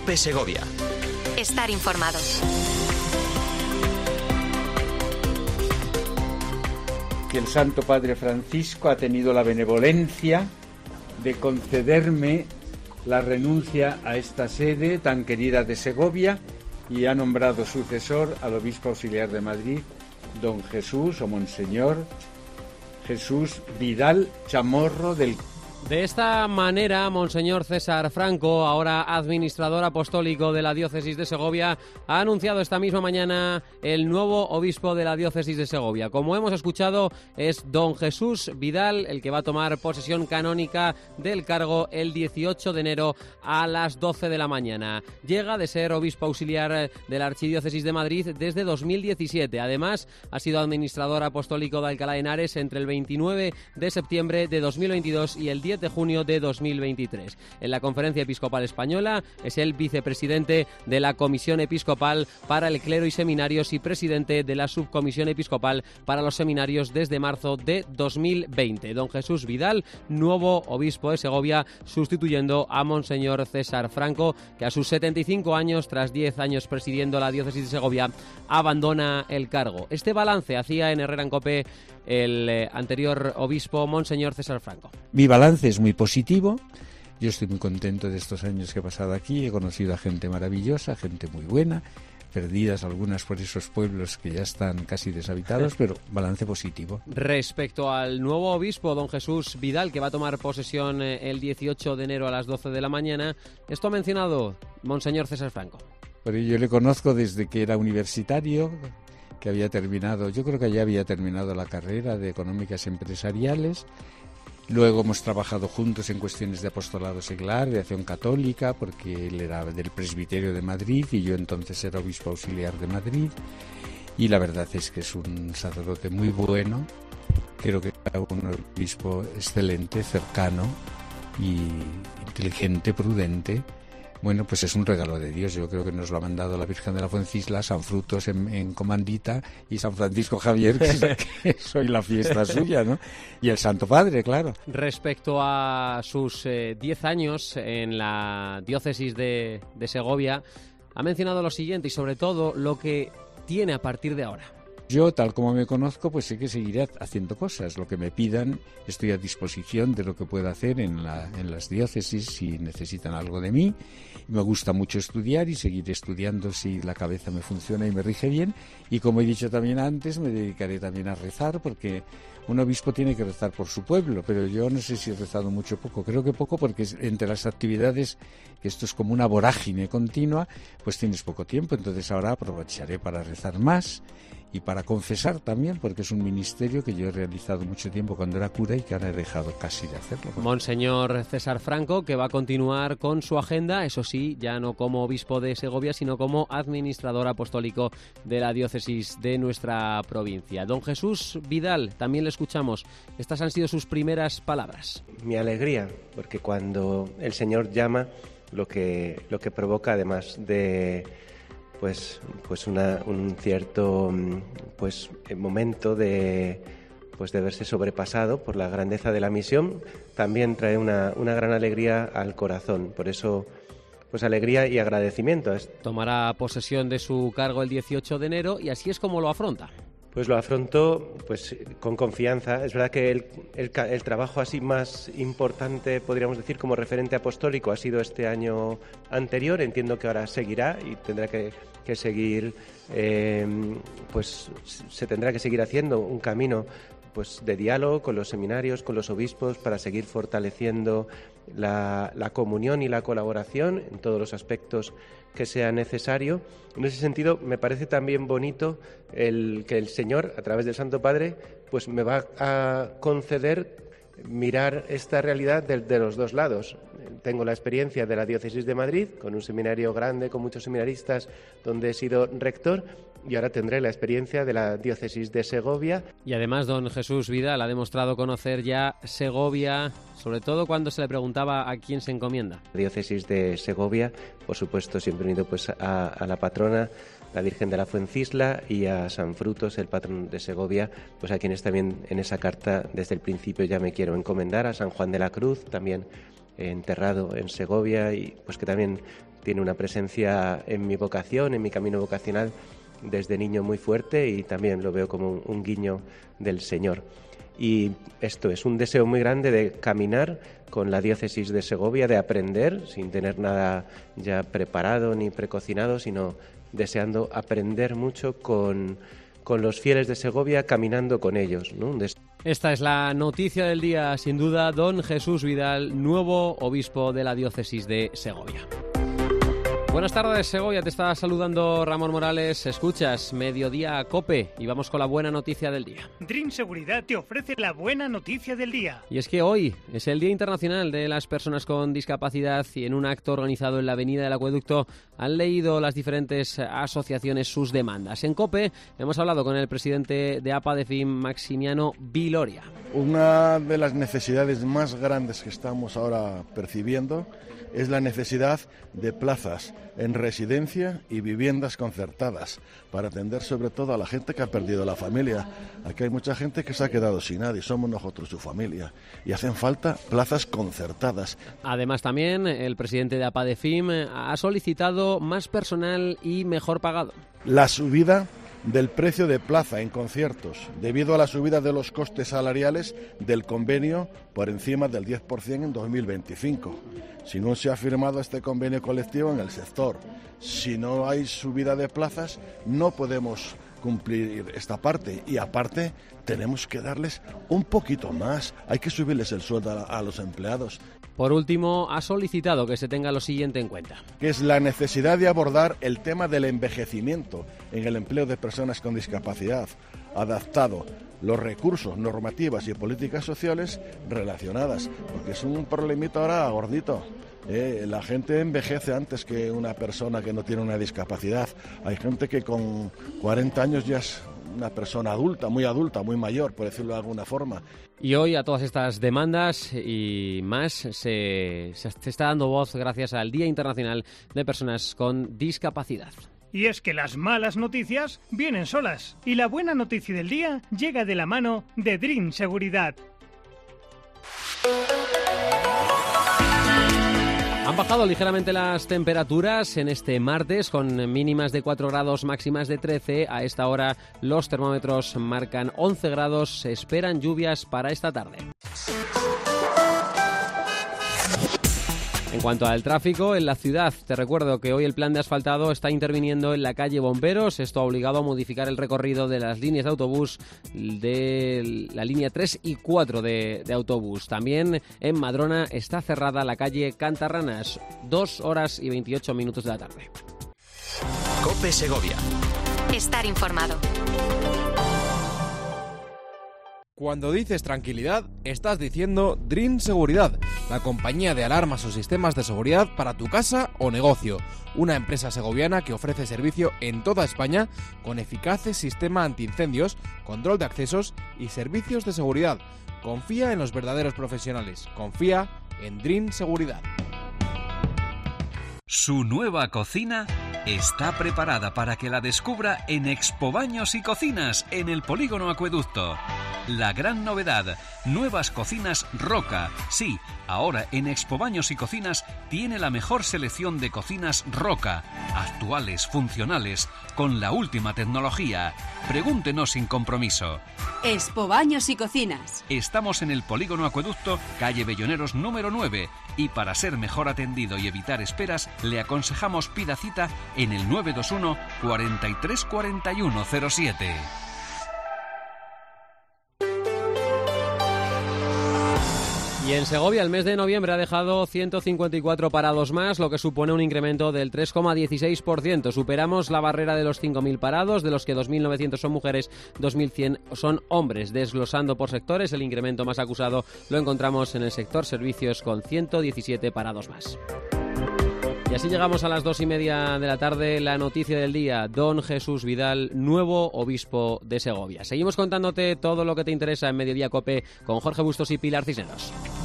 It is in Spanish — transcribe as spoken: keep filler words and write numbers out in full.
COPE Segovia. Estar informado. Que el Santo Padre Francisco ha tenido la benevolencia de concederme la renuncia a esta sede tan querida de Segovia y ha nombrado sucesor al obispo auxiliar de Madrid, don Jesús o Monseñor Jesús Vidal Chamorro del... De esta manera, Monseñor César Franco, ahora administrador apostólico de la diócesis de Segovia, ha anunciado esta misma mañana el nuevo obispo de la diócesis de Segovia. Como hemos escuchado, es don Jesús Vidal el que va a tomar posesión canónica del cargo el dieciocho de enero a las doce de la mañana. Llega de ser obispo auxiliar de la Archidiócesis de Madrid desde dos mil diecisiete. Además, ha sido administrador apostólico de Alcalá de Henares entre el veintinueve de septiembre de dos mil veintidós y el diez de junio de dos mil veintitrés. En la Conferencia Episcopal Española es el vicepresidente de la Comisión Episcopal para el Clero y Seminarios y presidente de la Subcomisión Episcopal para los Seminarios desde marzo de dos mil veinte. Don Jesús Vidal, nuevo obispo de Segovia, sustituyendo a Monseñor César Franco, que a sus setenta y cinco años, tras diez años presidiendo la diócesis de Segovia, abandona el cargo. Este balance hacía en Herrera en COPE el eh, anterior obispo, Monseñor César Franco. Mi balance es muy positivo. Yo estoy muy contento de estos años que he pasado aquí. He conocido a gente maravillosa, gente muy buena, perdidas algunas por esos pueblos que ya están casi deshabitados, pero balance positivo. Respecto al nuevo obispo, don Jesús Vidal, que va a tomar posesión eh, el dieciocho de enero a las doce de la mañana, esto ha mencionado Monseñor César Franco. Pero yo le conozco desde que era universitario, que había terminado, yo creo que ya había terminado la carrera de Económicas Empresariales. Luego hemos trabajado juntos en cuestiones de apostolado seglar, de acción católica, porque él era del Presbiterio de Madrid y yo entonces era obispo auxiliar de Madrid. Y la verdad es que es un sacerdote muy bueno, creo que era un obispo excelente, cercano y inteligente, prudente. Bueno, pues es un regalo de Dios. Yo creo que nos lo ha mandado la Virgen de la Fuencisla, San Frutos en, en Comandita y San Francisco Javier, que, que soy la fiesta suya, ¿no? Y el Santo Padre, claro. Respecto a sus eh, diez años en la diócesis de, de Segovia, ha mencionado lo siguiente y sobre todo lo que tiene a partir de ahora. Yo, tal como me conozco, pues sé que seguiré haciendo cosas. Lo que me pidan, estoy a disposición de lo que pueda hacer en, la, en las diócesis si necesitan algo de mí. Me gusta mucho estudiar y seguiré estudiando si la cabeza me funciona y me rige bien. Y como he dicho también antes, me dedicaré también a rezar, porque un obispo tiene que rezar por su pueblo, pero yo no sé si he rezado mucho o poco. Creo que poco, porque entre las actividades, que esto es como una vorágine continua, pues tienes poco tiempo. Entonces ahora aprovecharé para rezar más y para confesar también, porque es un ministerio que yo he realizado mucho tiempo cuando era cura y que ahora he dejado casi de hacerlo. Monseñor César Franco, que va a continuar con su agenda, eso sí, ya no como obispo de Segovia, sino como administrador apostólico de la diócesis de nuestra provincia. Don Jesús Vidal, también le escuchamos. Estas han sido sus primeras palabras. Mi alegría, porque cuando el Señor llama, lo que, lo que provoca, además de pues pues una, un cierto pues momento de pues de verse sobrepasado por la grandeza de la misión, también trae una, una gran alegría al corazón. Por eso, pues alegría y agradecimiento. Tomará posesión de su cargo el dieciocho de enero y así es como lo afronta. Pues lo afronto pues con confianza. Es verdad que el, el, el trabajo así más importante, podríamos decir, como referente apostólico ha sido este año anterior. Entiendo que ahora seguirá y tendrá que, que seguir, eh, pues se tendrá que seguir haciendo un camino pues de diálogo con los seminarios, con los obispos, para seguir fortaleciendo la, la comunión y la colaboración en todos los aspectos que sea necesario. En ese sentido, me parece también bonito el que el Señor, a través del Santo Padre, pues me va a conceder mirar esta realidad de, de los dos lados. Tengo la experiencia de la Diócesis de Madrid, con un seminario grande, con muchos seminaristas, donde he sido rector, y ahora tendré la experiencia de la Diócesis de Segovia. Y además, don Jesús Vidal ha demostrado conocer ya Segovia, sobre todo cuando se le preguntaba a quién se encomienda. La Diócesis de Segovia, por supuesto, siempre unido pues a, a la patrona, la Virgen de la Fuencisla, y a San Frutos, el patrón de Segovia, pues a quienes también en esa carta desde el principio ya me quiero encomendar, a San Juan de la Cruz, también enterrado en Segovia, y pues que también tiene una presencia en mi vocación, en mi camino vocacional desde niño muy fuerte, y también lo veo como un, un guiño del Señor. Y esto es un deseo muy grande de caminar con la diócesis de Segovia, de aprender sin tener nada ya preparado ni precocinado, sino deseando aprender mucho con, con los fieles de Segovia, caminando con ellos, ¿no? Des- Esta es la noticia del día, sin duda, don Jesús Vidal, nuevo obispo de la diócesis de Segovia. Buenas tardes, Segovia, te está saludando Ramón Morales. Escuchas Mediodía COPE y vamos con la buena noticia del día. Dream Seguridad te ofrece la buena noticia del día. Y es que hoy es el Día Internacional de las Personas con Discapacidad y en un acto organizado en la Avenida del Acueducto han leído las diferentes asociaciones sus demandas. En COPE hemos hablado con el presidente de APADEFIM, Maximiano Viloria. Una de las necesidades más grandes que estamos ahora percibiendo es la necesidad de plazas en residencia y viviendas concertadas para atender sobre todo a la gente que ha perdido la familia. Aquí hay mucha gente que se ha quedado sin nadie, somos nosotros su familia, y hacen falta plazas concertadas. Además, también el presidente de APADEFIM ha solicitado más personal y mejor pagado. La subida del precio de plaza en conciertos, debido a la subida de los costes salariales del convenio por encima del diez por ciento en dos mil veinticinco. Si no se ha firmado este convenio colectivo en el sector, si no hay subida de plazas, no podemos cumplir esta parte, y aparte tenemos que darles un poquito más, hay que subirles el sueldo a, a los empleados. Por último, ha solicitado que se tenga lo siguiente en cuenta. Que es la necesidad de abordar el tema del envejecimiento en el empleo de personas con discapacidad, adaptado los recursos, normativas y políticas sociales relacionadas, porque es un problemita ahora gordito. Eh, la gente envejece antes que una persona que no tiene una discapacidad. Hay gente que con cuarenta años ya es una persona adulta, muy adulta, muy mayor, por decirlo de alguna forma. Y hoy a todas estas demandas y más se, se está dando voz gracias al Día Internacional de Personas con Discapacidad. Y es que las malas noticias vienen solas, y la buena noticia del día llega de la mano de Dream Seguridad. Han bajado ligeramente las temperaturas en este martes, con mínimas de cuatro grados, máximas de trece. A esta hora los termómetros marcan once grados. Se esperan lluvias para esta tarde. En cuanto al tráfico en la ciudad, te recuerdo que hoy el plan de asfaltado está interviniendo en la calle Bomberos. Esto ha obligado a modificar el recorrido de las líneas de autobús de la línea tres y cuatro de, de autobús. También en Madrona está cerrada la calle Cantarranas, dos horas y veintiocho minutos de la tarde. COPE Segovia. Estar informado. Cuando dices tranquilidad, estás diciendo Dream Seguridad, la compañía de alarmas o sistemas de seguridad para tu casa o negocio. Una empresa segoviana que ofrece servicio en toda España con eficaces sistema antiincendios, control de accesos y servicios de seguridad. Confía en los verdaderos profesionales. Confía en Dream Seguridad. Su nueva cocina está preparada para que la descubra en Expo Baños y Cocinas en el Polígono Acueducto. La gran novedad, nuevas cocinas Roca. Sí, ahora en Expo Baños y Cocinas tiene la mejor selección de cocinas Roca, actuales, funcionales, con la última tecnología. Pregúntenos sin compromiso. Expo Baños y Cocinas. Estamos en el Polígono Acueducto, calle Belloneros número nueve, y para ser mejor atendido y evitar esperas, le aconsejamos pida cita en el nueve dos uno, cuarenta y tres, cuarenta y uno, cero siete. Y en Segovia el mes de noviembre ha dejado ciento cincuenta y cuatro parados más, lo que supone un incremento del tres coma dieciséis por ciento. Superamos la barrera de los cinco mil parados, de los que dos mil novecientos son mujeres, dos mil cien son hombres. Desglosando por sectores, el incremento más acusado lo encontramos en el sector servicios, con ciento diecisiete parados más. Y así llegamos a las dos y media de la tarde. La noticia del día, don Jesús Vidal, nuevo obispo de Segovia. Seguimos contándote todo lo que te interesa en Mediodía COPE con Jorge Bustos y Pilar Cisneros.